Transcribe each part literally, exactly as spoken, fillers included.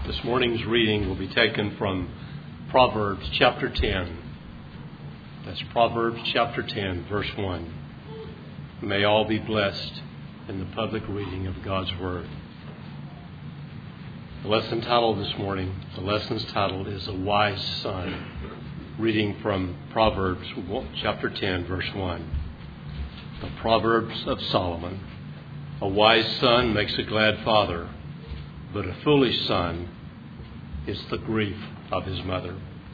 This morning's reading will be taken from Proverbs chapter ten. That's Proverbs chapter ten, verse one. May all be blessed in the public reading of God's Word. The lesson title this morning, the lesson's title is A Wise Son. Reading from Proverbs chapter ten, verse one. The Proverbs of Solomon. A wise son makes a glad father, but a foolish son is the grief of his mother.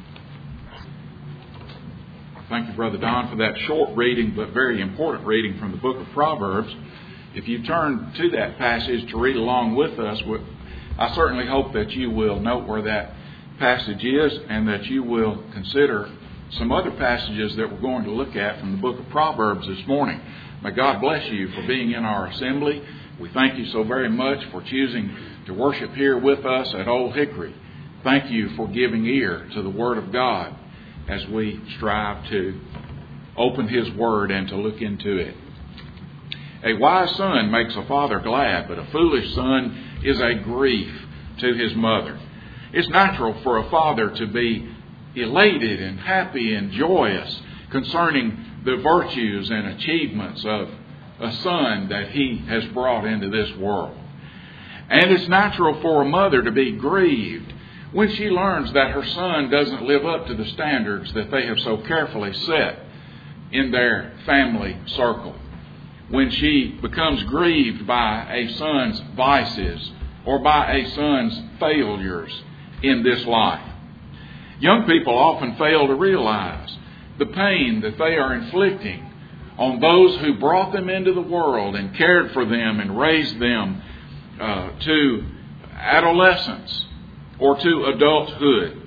Thank you, Brother Don, for that short reading, but very important reading from the book of Proverbs. If you turn to that passage to read along with us, I certainly hope that you will note where that passage is and that you will consider some other passages that we're going to look at from the book of Proverbs this morning. May God bless you for being in our assembly. We thank you so very much for choosing to worship here with us at Old Hickory. Thank you for giving ear to the Word of God as we strive to open His Word and to look into it. A wise son makes a father glad, but a foolish son is a grief to his mother. It's natural for a father to be elated and happy and joyous concerning the virtues and achievements of a son that he has brought into this world. And it's natural for a mother to be grieved when she learns that her son doesn't live up to the standards that they have so carefully set in their family circle. When she becomes grieved by a son's vices or by a son's failures in this life. Young people often fail to realize the pain that they are inflicting on those who brought them into the world and cared for them and raised them uh, to adolescence or to adulthood.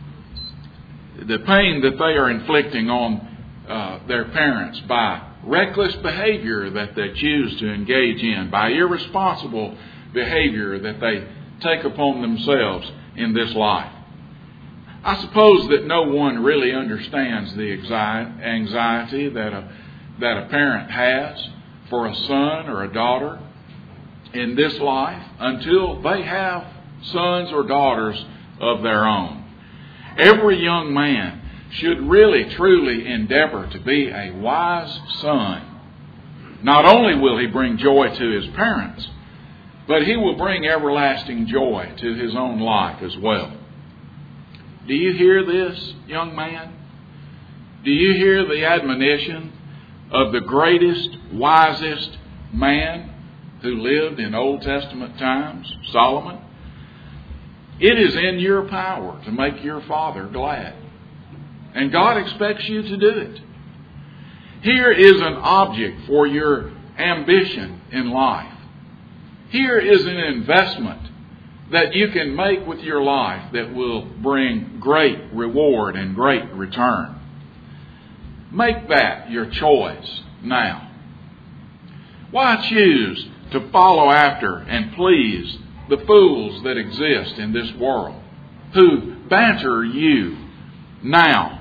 The pain that they are inflicting on uh, their parents by reckless behavior that they choose to engage in, by irresponsible behavior that they take upon themselves in this life. I suppose that no one really understands the anxiety that a, that a parent has for a son or a daughter in this life until they have sons or daughters of their own. Every young man should really truly endeavor to be a wise son. Not only will he bring joy to his parents, but he will bring everlasting joy to his own life as well. Do you hear this, young man? Do you hear the admonition of the greatest, wisest man who lived in Old Testament times, Solomon? It is in your power to make your father glad. And God expects you to do it. Here is an object for your ambition in life. Here is an investment that you can make with your life that will bring great reward and great return. Make that your choice now. Why choose to follow after and please the fools that exist in this world who banter you now?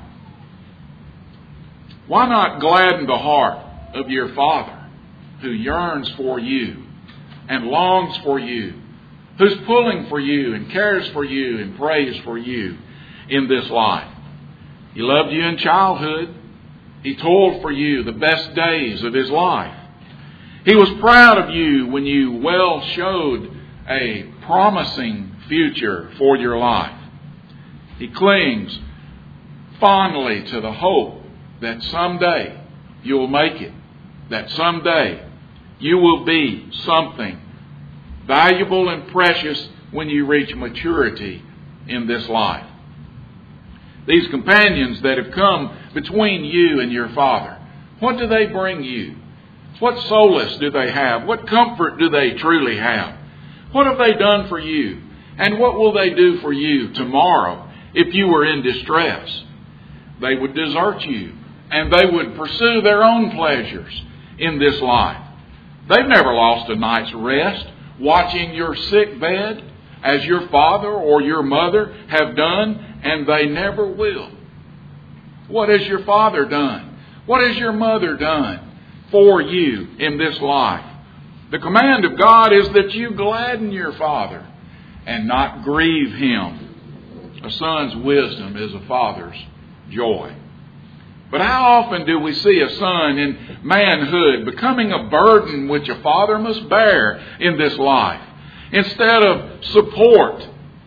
Why not gladden the heart of your Father who yearns for you and longs for you, who's pulling for you and cares for you and prays for you in this life? He loved you in childhood. He toiled for you the best days of his life. He was proud of you when you well showed a promising future for your life. He clings fondly to the hope that someday you will make it, that someday you will be something valuable and precious when you reach maturity in this life. These companions that have come between you and your Father, what do they bring you? What solace do they have? What comfort do they truly have? What have they done for you? And what will they do for you tomorrow if you were in distress? They would desert you and they would pursue their own pleasures in this life. They've never lost a night's rest watching your sick bed as your father or your mother have done, and they never will. What has your father done? What has your mother done for you in this life? The command of God is that you gladden your father and not grieve him. A son's wisdom is a father's joy. But how often do we see a son in manhood becoming a burden which a father must bear in this life, instead of support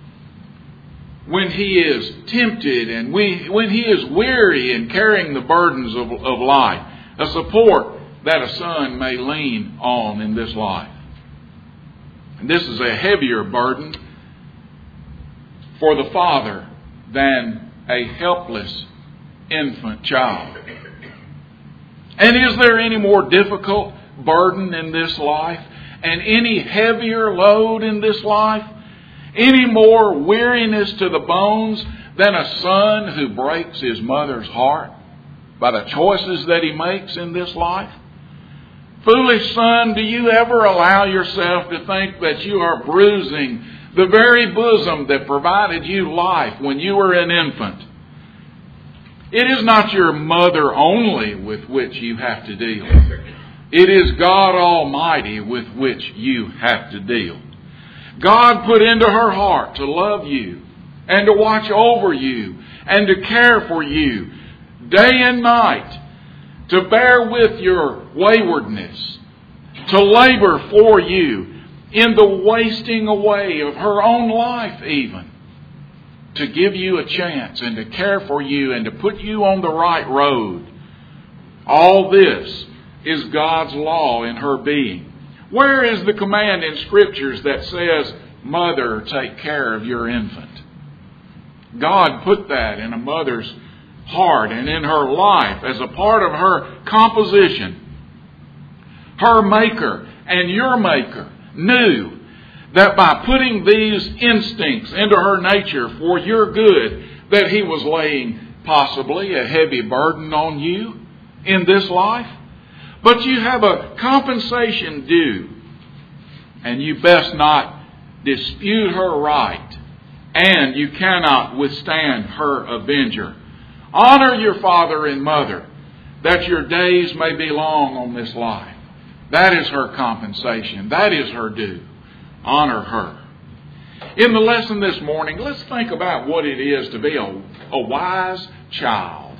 when he is tempted and we, when he is weary in carrying the burdens of, of life, a support that a son may lean on in this life. And this is a heavier burden for the father than a helpless infant child. And is there any more difficult burden in this life, and any heavier load in this life, any more weariness to the bones than a son who breaks his mother's heart by the choices that he makes in this life? Foolish son, do you ever allow yourself to think that you are bruising the very bosom that provided you life when you were an infant? It is not your mother only with which you have to deal. It is God Almighty with which you have to deal. God put into her heart to love you and to watch over you and to care for you day and night, to bear with your waywardness, to labor for you in the wasting away of her own life even, to give you a chance and to care for you and to put you on the right road. All this is God's law in her being. Where is the command in Scriptures that says, "Mother, take care of your infant"? God put that in a mother's heart and in her life as a part of her composition. Her Maker and your Maker knew that by putting these instincts into her nature for your good, that He was laying possibly a heavy burden on you in this life. But you have a compensation due, and you best not dispute her right, and you cannot withstand her avenger. Honor your father and mother, that your days may be long on this life. That is her compensation. That is her due. Honor her. In the lesson this morning, let's think about what it is to be a, a wise child,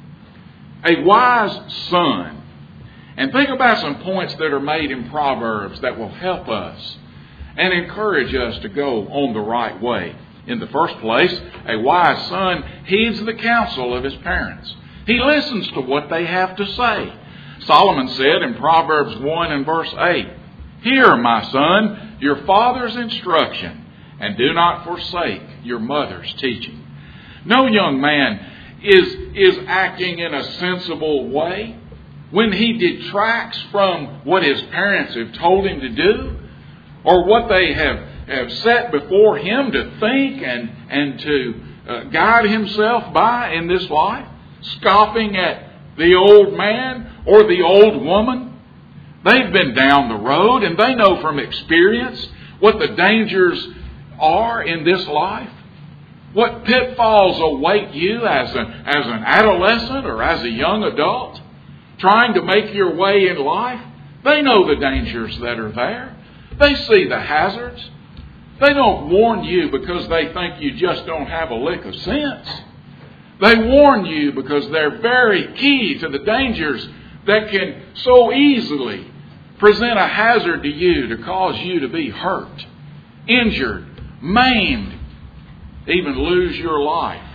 a wise son. And think about some points that are made in Proverbs that will help us and encourage us to go on the right way. In the first place, a wise son heeds the counsel of his parents. He listens to what they have to say. Solomon said in Proverbs one and verse eight, "Hear, my son, your father's instruction, and do not forsake your mother's teaching." No young man is, is acting in a sensible way when he detracts from what his parents have told him to do, or what they have, have set before him to think and, and to uh, guide himself by in this life, scoffing at the old man or the old woman. They've been down the road and they know from experience what the dangers are in this life, what pitfalls await you as an, as an adolescent or as a young adult trying to make your way in life. They know the dangers that are there. They see the hazards. They don't warn you because they think you just don't have a lick of sense. They warn you because they're very key to the dangers that can so easily present a hazard to you to cause you to be hurt, injured, maimed, even lose your life.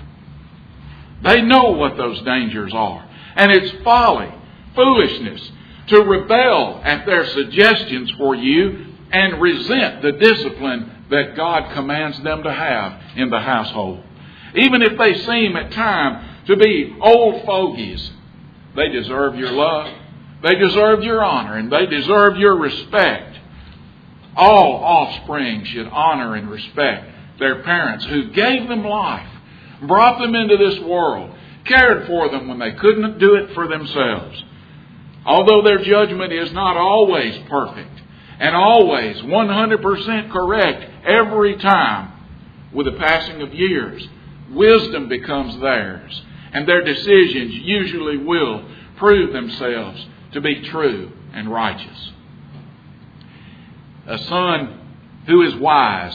They know what those dangers are. And it's folly, foolishness, to rebel at their suggestions for you and resent the discipline that God commands them to have in the household. Even if they seem at times to be old fogies, they deserve your love, they deserve your honor, and they deserve your respect. All offspring should honor and respect their parents who gave them life, brought them into this world, cared for them when they couldn't do it for themselves. Although their judgment is not always perfect and always one hundred percent correct every time, with the passing of years, wisdom becomes theirs, and their decisions usually will prove themselves to be true and righteous. A son who is wise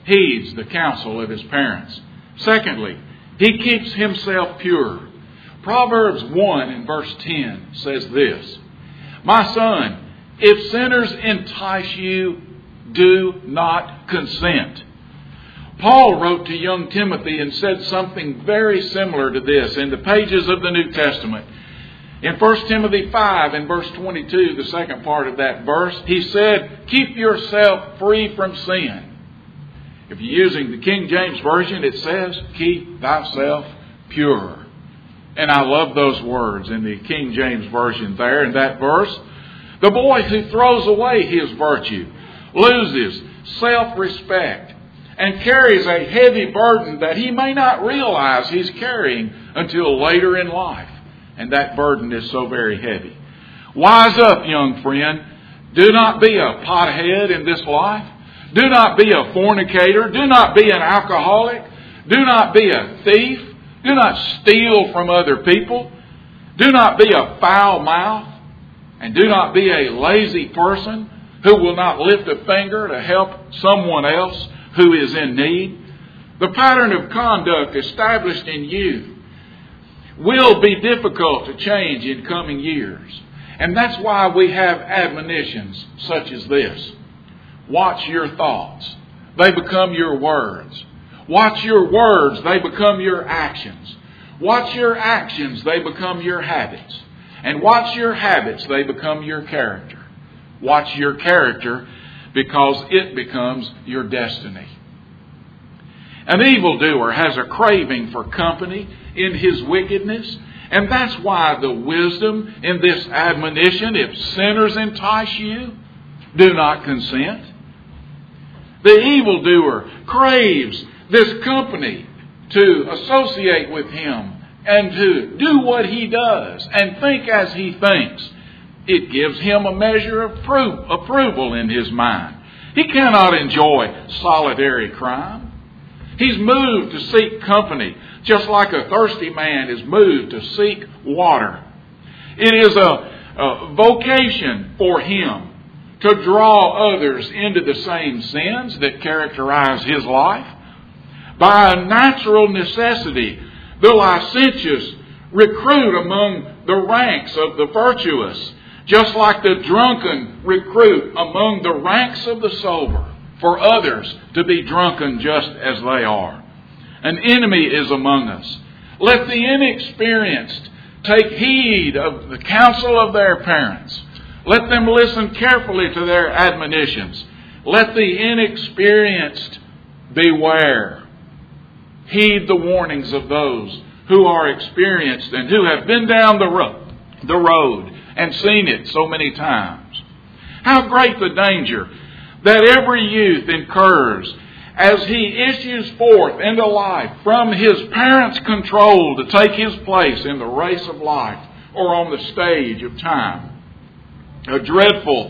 heeds the counsel of his parents. Secondly, he keeps himself pure. Proverbs one and verse ten says this, "My son, if sinners entice you, do not consent." Paul wrote to young Timothy and said something very similar to this in the pages of the New Testament. In First Timothy five and verse twenty-two, the second part of that verse, he said, "Keep yourself free from sin." If you're using the King James Version, it says, "Keep thyself pure." And I love those words in the King James Version there in that verse. The boy who throws away his virtue loses self-respect and carries a heavy burden that he may not realize he's carrying until later in life. And that burden is so very heavy. Wise up, young friend. Do not be a pothead in this life. Do not be a fornicator. Do not be an alcoholic. Do not be a thief. Do not steal from other people. Do not be a foul mouth. And do not be a lazy person who will not lift a finger to help someone else who is in need. The pattern of conduct established in youth will be difficult to change in coming years. And that's why we have admonitions such as this. Watch your thoughts. They become your words. Watch your words. They become your actions. Watch your actions. They become your habits. And watch your habits. They become your character. Watch your character because it becomes your destiny. An evildoer has a craving for company in his wickedness. And that's why the wisdom in this admonition, if sinners entice you, do not consent. The evildoer craves this company to associate with him and to do what he does and think as he thinks. It gives him a measure of pro- approval in his mind. He cannot enjoy solitary crime. He's moved to seek company, just like a thirsty man is moved to seek water. It is a, a vocation for him to draw others into the same sins that characterize his life. By a natural necessity, the licentious recruit among the ranks of the virtuous, just like the drunken recruit among the ranks of the sober, for others to be drunken just as they are. An enemy is among us. Let the inexperienced take heed of the counsel of their parents. Let them listen carefully to their admonitions. Let the inexperienced beware. Heed the warnings of those who are experienced and who have been down the road, the road and seen it so many times. How great the danger that every youth incurs as he issues forth into life from his parents' control to take his place in the race of life or on the stage of time. A dreadful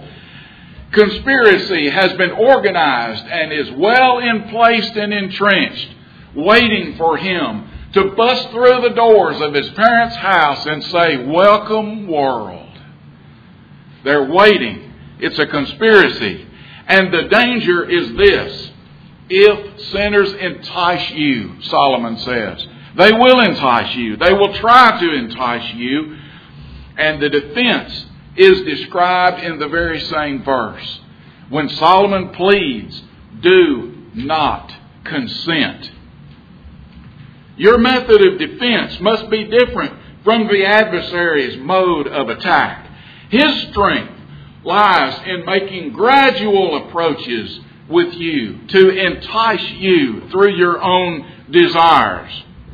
conspiracy has been organized and is well in placed and entrenched, waiting for him to bust through the doors of his parents' house and say, "Welcome, world." They're waiting. It's a conspiracy. And the danger is this. If sinners entice you, Solomon says, they will entice you. They will try to entice you. And the defense is described in the very same verse. When Solomon pleads, do not consent. Your method of defense must be different from the adversary's mode of attack. His strength lies in making gradual approaches with you to entice you through your own desires.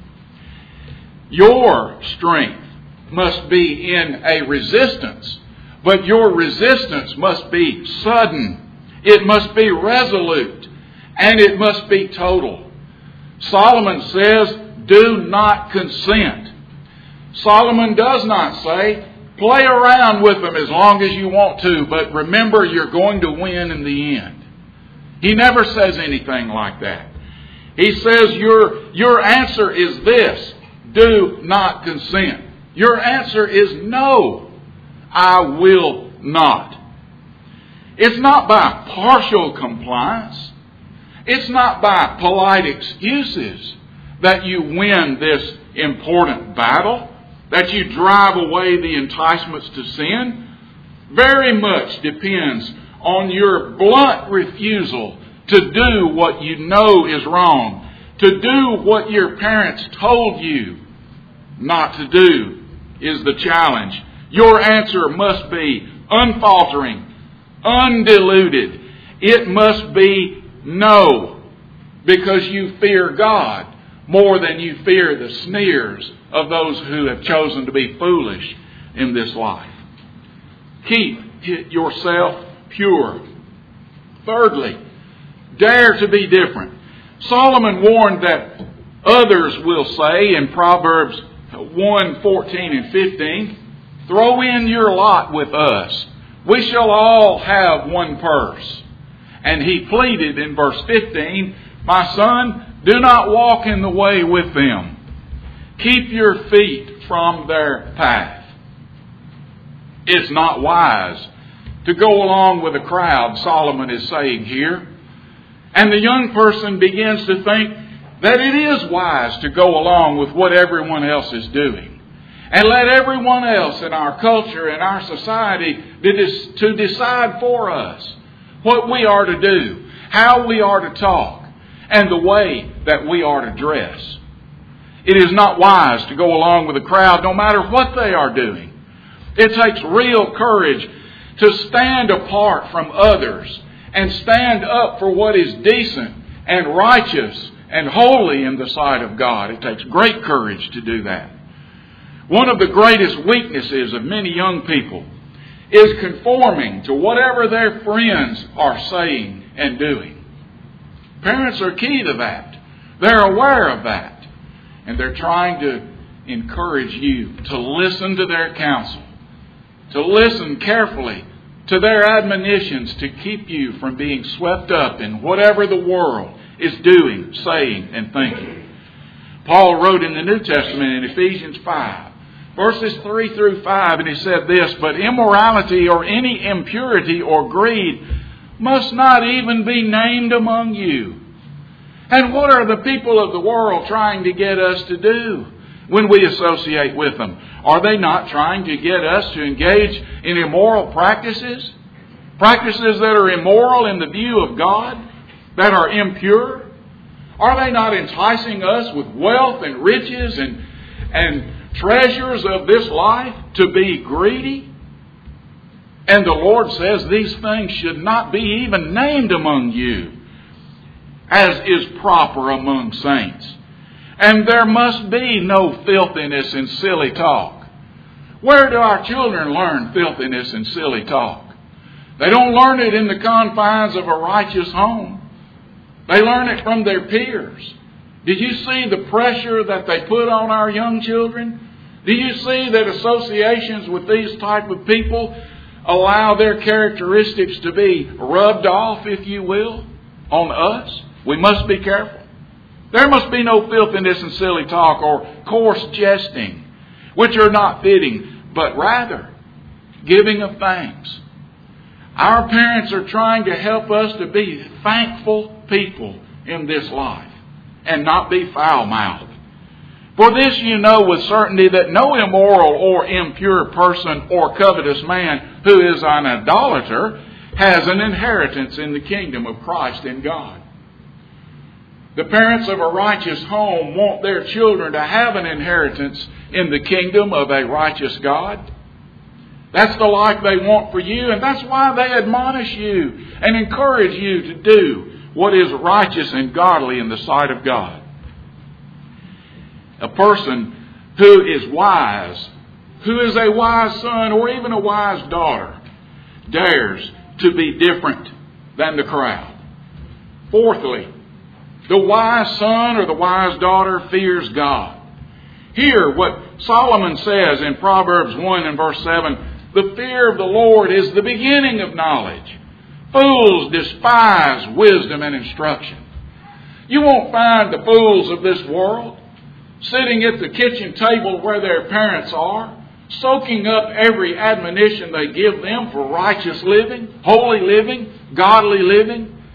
Your strength must be in a resistance, but your resistance must be sudden. It must be resolute, and it must be total. Solomon says, do not consent. Solomon does not say, play around with them as long as you want to, but remember you're going to win in the end. He never says anything like that. He says your, your answer is this, do not consent. Your answer is no, I will not. It's not by partial compliance. It's not by polite excuses that you win this important battle, that you drive away the enticements to sin. Very much depends on your blunt refusal to do what you know is wrong, to do what your parents told you not to do is the challenge. Your answer must be unfaltering, undiluted. It must be no, because you fear God more than you fear the sneers of those who have chosen to be foolish in this life. Keep yourself pure. Thirdly, dare to be different. Solomon warned that others will say in Proverbs one, fourteen and fifteen, throw in your lot with us. We shall all have one purse. And he pleaded in verse fifteen, my son, do not walk in the way with them. Keep your feet from their path. It's not wise to go along with the crowd, Solomon is saying here. And the young person begins to think that it is wise to go along with what everyone else is doing. And let everyone else in our culture and our society to decide for us what we are to do, how we are to talk, and the way that we are to dress. It is not wise to go along with the crowd no matter what they are doing. It takes real courage to stand apart from others and stand up for what is decent and righteous and holy in the sight of God. It takes great courage to do that. One of the greatest weaknesses of many young people is conforming to whatever their friends are saying and doing. Parents are key to that. They're aware of that. And they're trying to encourage you to listen to their counsel, to listen carefully to their admonitions to keep you from being swept up in whatever the world is doing, saying, and thinking. Paul wrote in the New Testament in Ephesians five, verses three through five, and he said this, but immorality or any impurity or greed must not even be named among you. And what are the people of the world trying to get us to do when we associate with them? Are they not trying to get us to engage in immoral practices? Practices that are immoral in the view of God? That are impure? Are they not enticing us with wealth and riches and, and treasures of this life to be greedy? And the Lord says these things should not be even named among you, as is proper among saints. And there must be no filthiness and silly talk. Where do our children learn filthiness and silly talk? They don't learn it in the confines of a righteous home. They learn it from their peers. Did you see the pressure that they put on our young children? Do you see that associations with these type of people allow their characteristics to be rubbed off, if you will, on us? We must be careful. There must be no filthiness and silly talk or coarse jesting, which are not fitting, but rather giving of thanks. Our parents are trying to help us to be thankful people in this life and not be foul-mouthed. For this you know with certainty that no immoral or impure person or covetous man who is an idolater has an inheritance in the kingdom of Christ and God. The parents of a righteous home want their children to have an inheritance in the kingdom of a righteous God. That's the life they want for you, and that's why they admonish you and encourage you to do what is righteous and godly in the sight of God. A person who is wise, who is a wise son or even a wise daughter, dares to be different than the crowd. Fourthly, the wise son or the wise daughter fears God. Hear what Solomon says in Proverbs one and verse seven. The fear of the Lord is the beginning of knowledge. Fools despise wisdom and instruction. You won't find the fools of this world sitting at the kitchen table where their parents are, soaking up every admonition they give them for righteous living, holy living, godly living.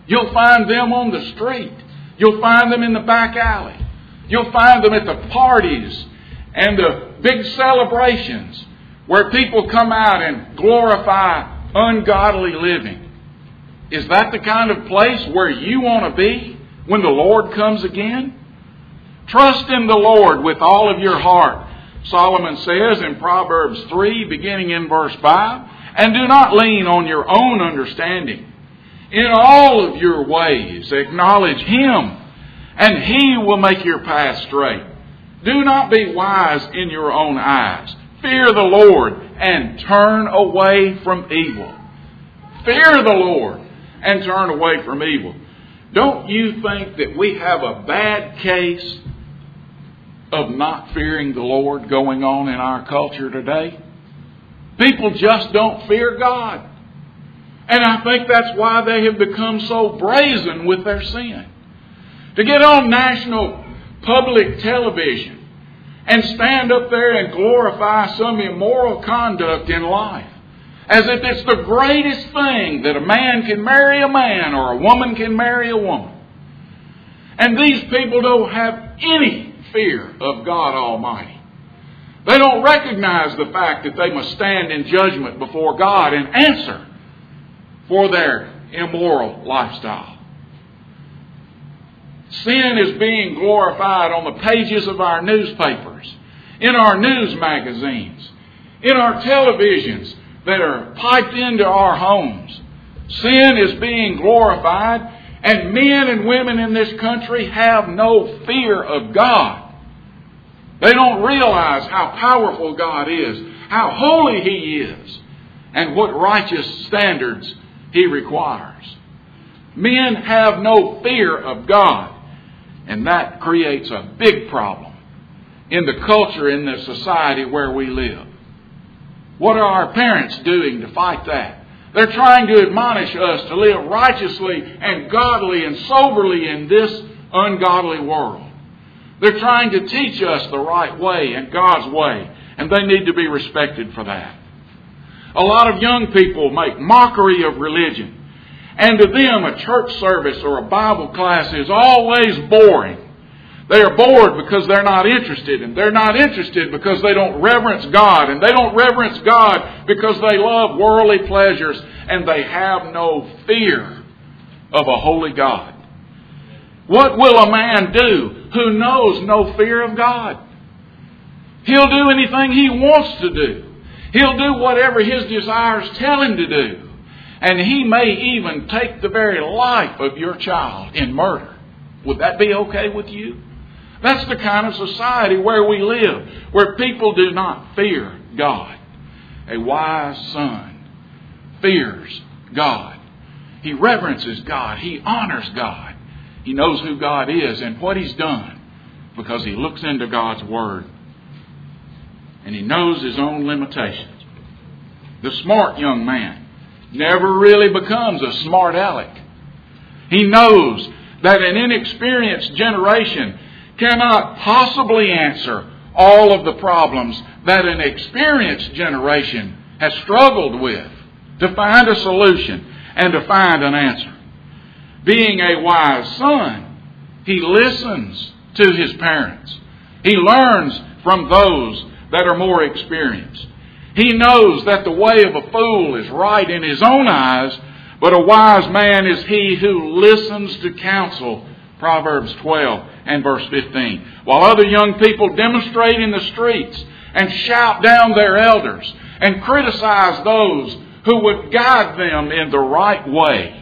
You'll find them on the street. You'll find them in the back alley. You'll find them at the parties and the big celebrations where people come out and glorify ungodly living. Is that the kind of place where you want to be when the Lord comes again? Trust in the Lord with all of your heart, Solomon says in Proverbs three, beginning in verse five, and do not lean on your own understanding. In all of your ways acknowledge Him, and He will make your path straight. Do not be wise in your own eyes. Fear the Lord and turn away from evil. Fear the Lord and turn away from evil. Don't you think that we have a bad case of not fearing the Lord going on in our culture today? People just don't fear God. And I think that's why they have become so brazen with their sin. To get on national public television and stand up there and glorify some immoral conduct in life, as if it's the greatest thing that a man can marry a man or a woman can marry a woman. And these people don't have any fear of God Almighty. They don't recognize the fact that they must stand in judgment before God and answer for their immoral lifestyle. Sin is being glorified on the pages of our newspapers, in our news magazines, in our televisions that are piped into our homes. Sin is being glorified, and men and women in this country have no fear of God. They don't realize how powerful God is, how holy He is, and what righteous standards He requires. Men have no fear of God, and that creates a big problem in the culture, in the society where we live. What are our parents doing to fight that? They're trying to admonish us to live righteously and godly and soberly in this ungodly world. They're trying to teach us the right way and God's way, and they need to be respected for that. A lot of young people make mockery of religion, and to them a church service or a Bible class is always boring. They are bored because they're not interested, and they're not interested because they don't reverence God, and they don't reverence God because they love worldly pleasures, and they have no fear of a holy God. What will a man do who knows no fear of God? He'll do anything he wants to do. He'll do whatever his desires tell him to do. And he may even take the very life of your child in murder. Would that be okay with you? That's the kind of society where we live, where people do not fear God. A wise son fears God. He reverences God. He honors God. He knows who God is and what He's done because he looks into God's Word. And he knows his own limitations. The smart young man never really becomes a smart aleck. He knows that an inexperienced generation cannot possibly answer all of the problems that an experienced generation has struggled with to find a solution and to find an answer. Being a wise son, he listens to his parents. He learns from those that are more experienced. He knows that the way of a fool is right in his own eyes, but a wise man is he who listens to counsel. Proverbs twelve and verse fifteen. While other young people demonstrate in the streets and shout down their elders and criticize those who would guide them in the right way,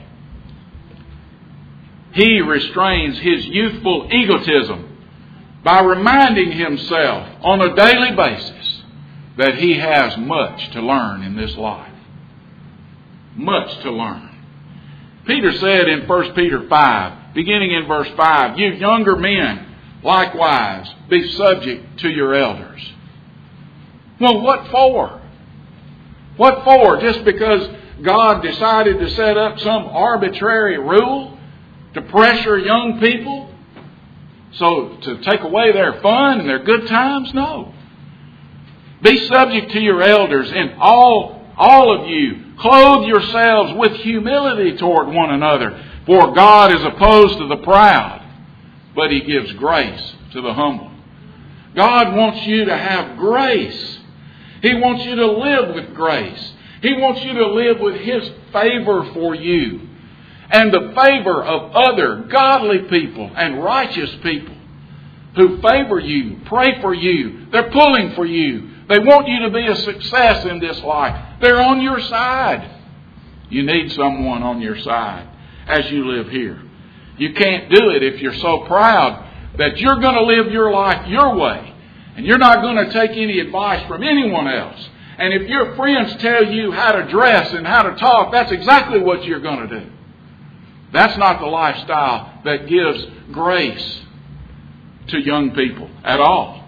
he restrains his youthful egotism by reminding himself on a daily basis that he has much to learn in this life. Much to learn. Peter said in First Peter five, beginning in verse five, you younger men, likewise, be subject to your elders. Well, what for? What for? Just because God decided to set up some arbitrary rule to pressure young people? So to take away their fun and their good times? No. Be subject to your elders, and all, all of you clothe yourselves with humility toward one another. For God is opposed to the proud, but He gives grace to the humble. God wants you to have grace. He wants you to live with grace. He wants you to live with His favor for you and the favor of other godly people and righteous people who favor you, pray for you. They're pulling for you. They want you to be a success in this life. They're on your side. You need someone on your side as you live here. You can't do it if you're so proud that you're going to live your life your way and you're not going to take any advice from anyone else. And if your friends tell you how to dress and how to talk, that's exactly what you're going to do. That's not the lifestyle that gives grace to young people at all.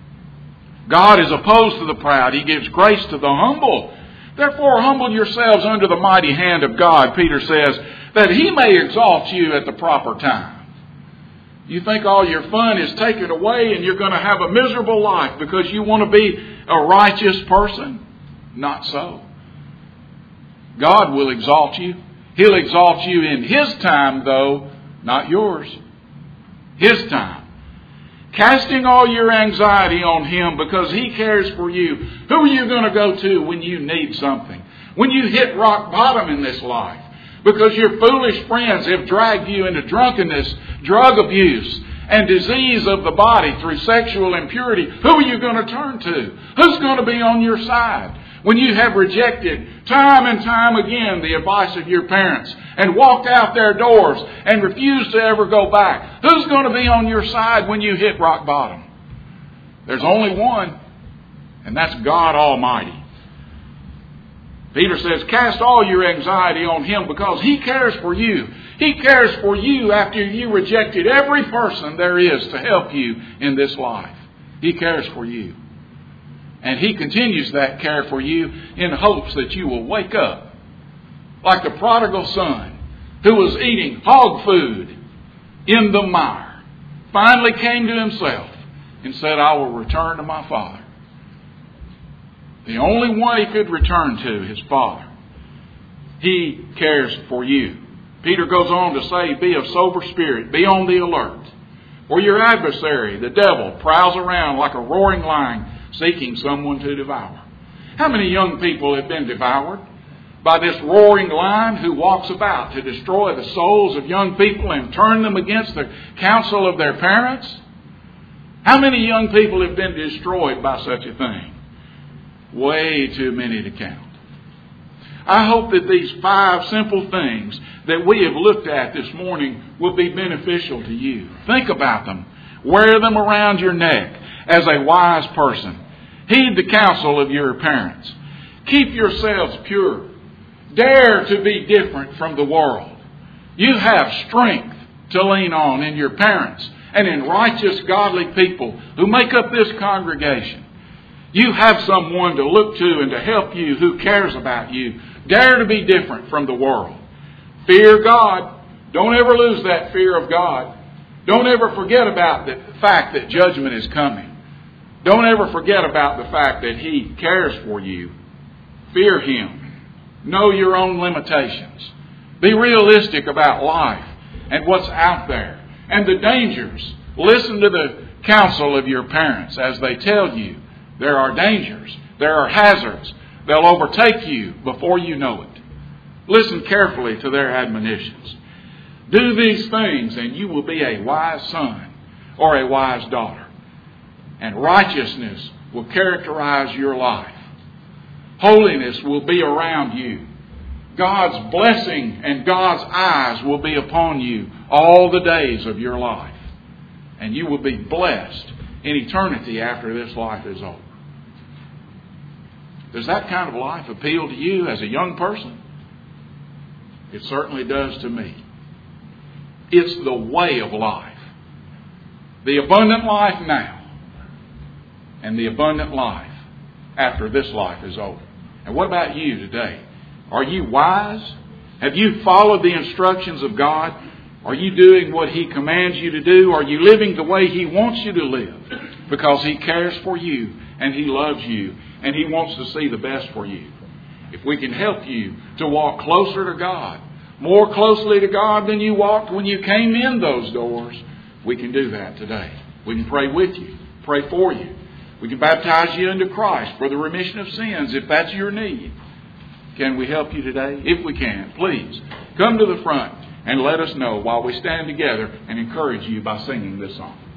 God is opposed to the proud. He gives grace to the humble. Therefore, humble yourselves under the mighty hand of God, Peter says, that He may exalt you at the proper time. You think all your fun is taken away and you're going to have a miserable life because you want to be a righteous person? Not so. God will exalt you. He'll exalt you in His time, though, not yours. His time. Casting all your anxiety on Him because He cares for you. Who are you going to go to when you need something? When you hit rock bottom in this life? Because your foolish friends have dragged you into drunkenness, drug abuse, and disease of the body through sexual impurity. Who are you going to turn to? Who's going to be on your side? When you have rejected time and time again the advice of your parents and walked out their doors and refused to ever go back, who's going to be on your side when you hit rock bottom? There's only one, and that's God Almighty. Peter says, cast all your anxiety on Him because He cares for you. He cares for you after you rejected every person there is to help you in this life. He cares for you. And He continues that care for you in hopes that you will wake up like the prodigal son who was eating hog food in the mire, finally came to himself and said, I will return to my father. The only one he could return to, his Father. He cares for you. Peter goes on to say, be of sober spirit, be on the alert. For your adversary, the devil, prowls around like a roaring lion, seeking someone to devour. How many young people have been devoured by this roaring lion who walks about to destroy the souls of young people and turn them against the counsel of their parents? How many young people have been destroyed by such a thing? Way too many to count. I hope that these five simple things that we have looked at this morning will be beneficial to you. Think about them. Wear them around your neck as a wise person. Heed the counsel of your parents. Keep yourselves pure. Dare to be different from the world. You have strength to lean on in your parents and in righteous, godly people who make up this congregation. You have someone to look to and to help you who cares about you. Dare to be different from the world. Fear God. Don't ever lose that fear of God. Don't ever forget about the fact that judgment is coming. Don't ever forget about the fact that He cares for you. Fear Him. Know your own limitations. Be realistic about life and what's out there and the dangers. Listen to the counsel of your parents as they tell you there are dangers. There are hazards. They'll overtake you before you know it. Listen carefully to their admonitions. Do these things and you will be a wise son or a wise daughter. And righteousness will characterize your life. Holiness will be around you. God's blessing and God's eyes will be upon you all the days of your life. And you will be blessed in eternity after this life is over. Does that kind of life appeal to you as a young person? It certainly does to me. It's the way of life. The abundant life now and the abundant life after this life is over. And what about you today? Are you wise? Have you followed the instructions of God? Are you doing what He commands you to do? Are you living the way He wants you to live? Because He cares for you and He loves you and He wants to see the best for you. If we can help you to walk closer to God, more closely to God than you walked when you came in those doors, we can do that today. We can pray with you, pray for you. We can baptize you into Christ for the remission of sins if that's your need. Can we help you today? If we can, please come to the front and let us know while we stand together and encourage you by singing this song.